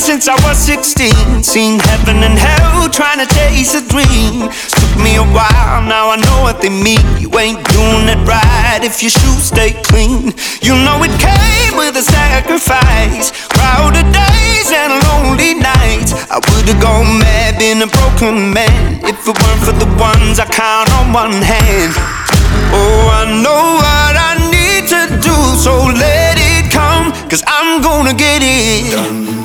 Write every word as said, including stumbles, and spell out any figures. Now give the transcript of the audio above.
since I was sixteen. Seen heaven and hell, trying to chase a dream. Took me a while, now I know what they mean. You ain't doing it right if your shoes stay clean. You know it came with a sacrifice. Crowded days and lonely nights. I would've gone mad, been a broken man, if it weren't for the ones I count on one hand. Oh, I know what I need to do, so let it come, 'cause I'm gonna get it done.